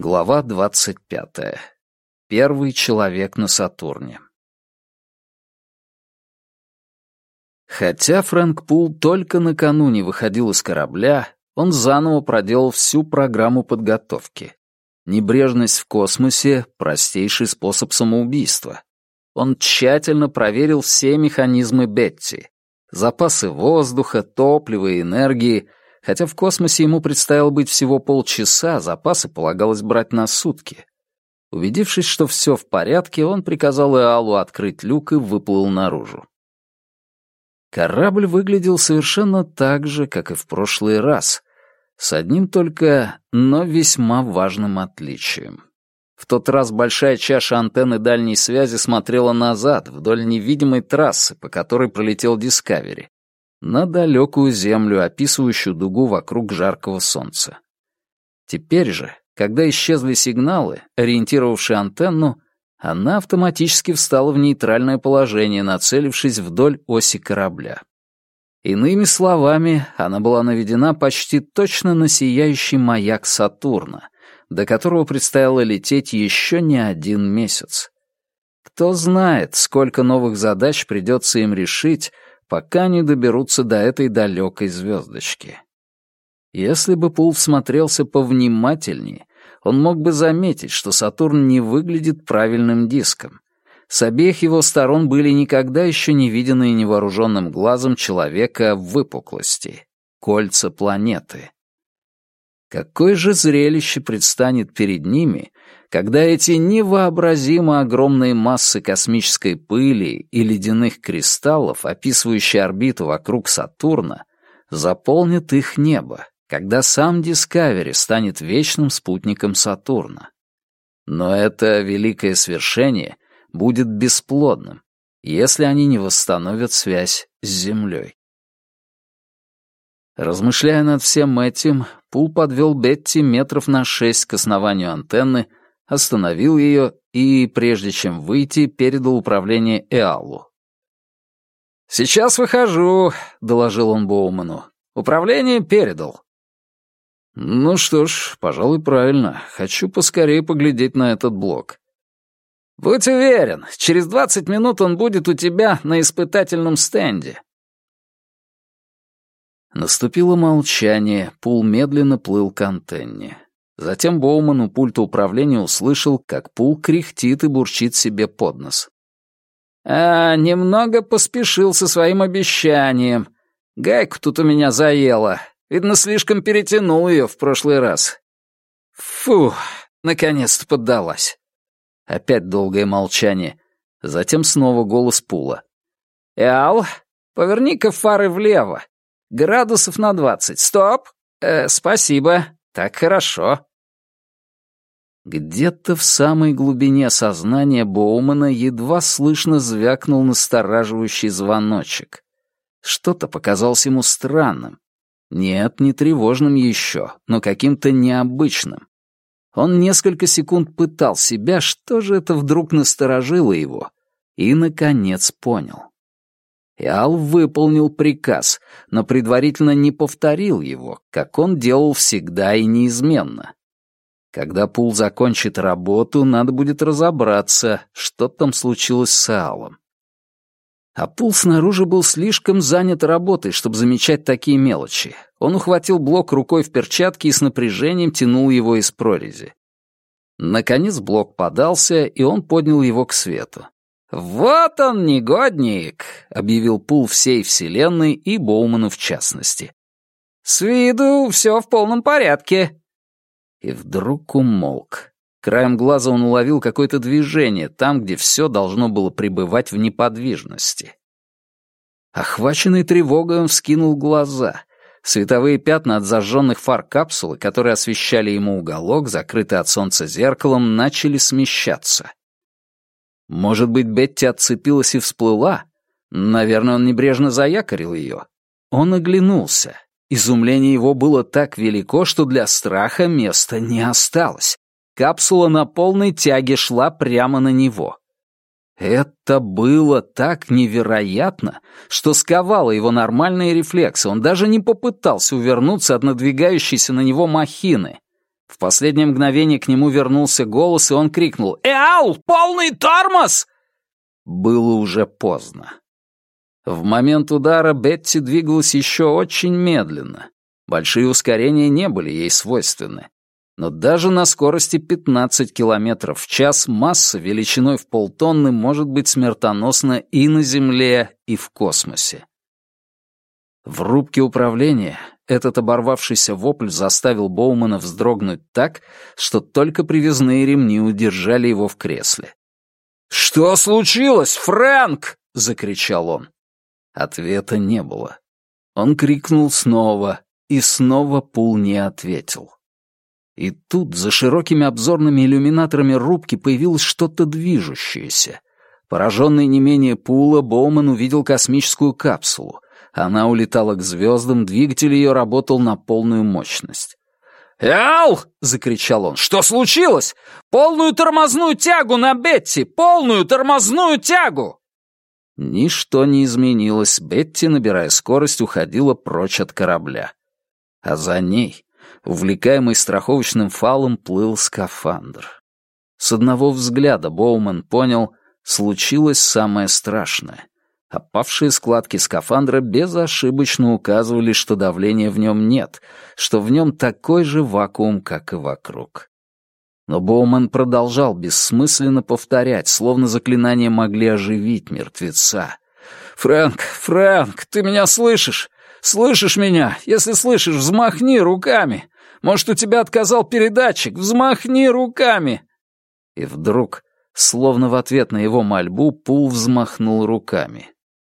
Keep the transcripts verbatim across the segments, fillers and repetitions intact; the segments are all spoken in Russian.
Глава двадцать пятая. Первый человек на Сатурне. Хотя Фрэнк Пул только накануне выходил из корабля, он заново проделал всю программу подготовки. Небрежность в космосе — простейший способ самоубийства. Он тщательно проверил все механизмы Бетти, запасы воздуха, топлива и энергии. Хотя в космосе ему предстояло быть всего полчаса, запасы полагалось брать на сутки. Убедившись, что все в порядке, он приказал Эалу открыть люк и выплыл наружу. Корабль выглядел совершенно так же, как и в прошлый раз, с одним только, но весьма важным отличием. В тот раз большая чаша антенны дальней связи смотрела назад, вдоль невидимой трассы, по которой пролетел Дискавери, на далекую землю, описывающую дугу вокруг жаркого солнца. Теперь же, когда исчезли сигналы, ориентировавшие антенну, она автоматически встала в нейтральное положение, нацелившись вдоль оси корабля. Иными словами, она была наведена почти точно на сияющий маяк Сатурна, до которого предстояло лететь еще не один месяц. Кто знает, сколько новых задач придется им решить, пока не доберутся до этой далекой звездочки. Если бы Пул всмотрелся повнимательнее, он мог бы заметить, что Сатурн не выглядит правильным диском. С обеих его сторон были никогда еще не виденные невооруженным глазом человека выпуклости — кольца планеты. Какое же зрелище предстанет перед ними, когда эти невообразимо огромные массы космической пыли и ледяных кристаллов, описывающие орбиту вокруг Сатурна, заполнят их небо, когда сам Дискавери станет вечным спутником Сатурна. Но это великое свершение будет бесплодным, если они не восстановят связь с Землей. Размышляя над всем этим, Пул подвел Бетти метров на шесть к основанию антенны, остановил ее и, прежде чем выйти, передал управление Эалу. «Сейчас выхожу», — доложил он Боуману. «Управление передал». «Ну что ж, пожалуй, правильно. Хочу поскорее поглядеть на этот блок». «Будь уверен, через двадцать минут он будет у тебя на испытательном стенде». Наступило молчание, Пул медленно плыл к антенне. Затем Боуман у пульта управления услышал, как Пул кряхтит и бурчит себе под нос. «А, немного поспешил со своим обещанием. Гайку тут у меня заело. Видно, слишком перетянул ее в прошлый раз. Фу, наконец-то поддалась». Опять долгое молчание. Затем снова голос Пула. «Эал, поверни-ка фары влево. Градусов на двадцать. Стоп! Э, спасибо. Так хорошо». Где-то в самой глубине сознания Боумана едва слышно звякнул настораживающий звоночек. Что-то показалось ему странным. Нет, не тревожным еще, но каким-то необычным. Он несколько секунд пытал себя, что же это вдруг насторожило его, и, наконец, понял. Эал выполнил приказ, но предварительно не повторил его, как он делал всегда и неизменно. Когда Пул закончит работу, надо будет разобраться, что там случилось с Эалом. А Пул снаружи был слишком занят работой, чтобы замечать такие мелочи. Он ухватил блок рукой в перчатке и с напряжением тянул его из прорези. Наконец блок подался, и он поднял его к свету. «Вот он, негодник!» — объявил Пул всей вселенной и Боуману в частности. «С виду все в полном порядке». И вдруг умолк. Краем глаза он уловил какое-то движение там, где все должно было пребывать в неподвижности. Охваченный тревогой, он вскинул глаза. Световые пятна от зажженных фар капсулы, которые освещали ему уголок, закрытый от солнца зеркалом, начали смещаться. Может быть, Бетти отцепилась и всплыла? Наверное, он небрежно заякорил ее. Он оглянулся. Изумление его было так велико, что для страха места не осталось. Капсула на полной тяге шла прямо на него. Это было так невероятно, что сковало его нормальные рефлексы. Он даже не попытался увернуться от надвигающейся на него махины. В последнее мгновение к нему вернулся голос, и он крикнул «Эал, полный тормоз!» Было уже поздно. В момент удара Бетти двигалась еще очень медленно. Большие ускорения не были ей свойственны. Но даже на скорости пятнадцать километров в час масса величиной в полтонны может быть смертоносна и на Земле, и в космосе. В рубке управления этот оборвавшийся вопль заставил Боумана вздрогнуть так, что только привязные ремни удержали его в кресле. «Что случилось, Фрэнк?» — закричал он. Ответа не было. Он крикнул снова, и снова Пул не ответил. И тут за широкими обзорными иллюминаторами рубки появилось что-то движущееся. Пораженный не менее Пула, Боуман увидел космическую капсулу. Она улетала к звездам, двигатель ее работал на полную мощность. «Эал!» — закричал он. «Что случилось? Полную тормозную тягу на Бетти! Полную тормозную тягу!» Ничто не изменилось. Бетти, набирая скорость, уходила прочь от корабля. А за ней, увлекаемый страховочным фалом, плыл скафандр. С одного взгляда Боуман понял, случилось самое страшное. Опавшие складки скафандра безошибочно указывали, что давления в нем нет, что в нем такой же вакуум, как и вокруг. Но Боуман продолжал бессмысленно повторять, словно заклинания могли оживить мертвеца. «Фрэнк, Фрэнк, ты меня слышишь? Слышишь меня? Если слышишь, взмахни руками! Может, у тебя отказал передатчик? Взмахни руками!» И вдруг, словно в ответ на его мольбу, Пул взмахнул руками.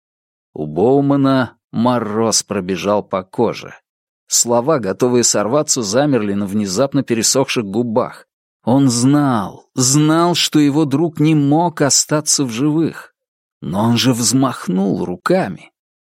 У Боумана мороз пробежал по коже. Слова, готовые сорваться, замерли на внезапно пересохших губах. Он знал, знал, что его друг не мог остаться в живых. Но он же взмахнул руками.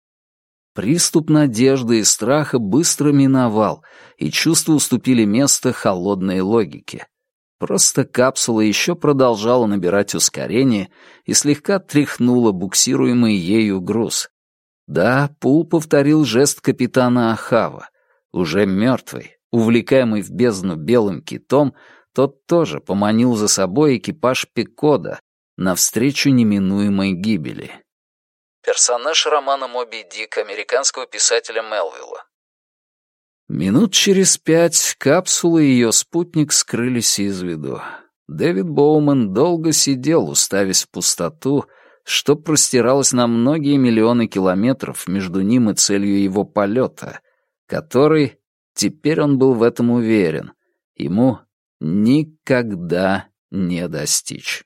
Приступ надежды и страха быстро миновал, и чувства уступили место холодной логике. Просто капсула еще продолжала набирать ускорение и слегка тряхнула буксируемый ею груз. Да, Пул повторил жест капитана Ахава. Уже мертвый, увлекаемый в бездну белым китом, тот тоже поманил за собой экипаж Пекода навстречу неминуемой гибели. Персонаж романа «Моби Дик» американского писателя Мелвилла. Минут через пять капсула и ее спутник скрылись из виду. Дэвид Боуман долго сидел, уставясь в пустоту, что простиралось на многие миллионы километров между ним и целью его полета, который, теперь он был в этом уверен, ему никогда не достичь.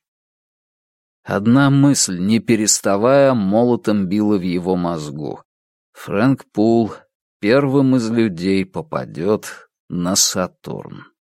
Одна мысль, не переставая, молотом била в его мозгу. Фрэнк Пул первым из людей попадет на Сатурн.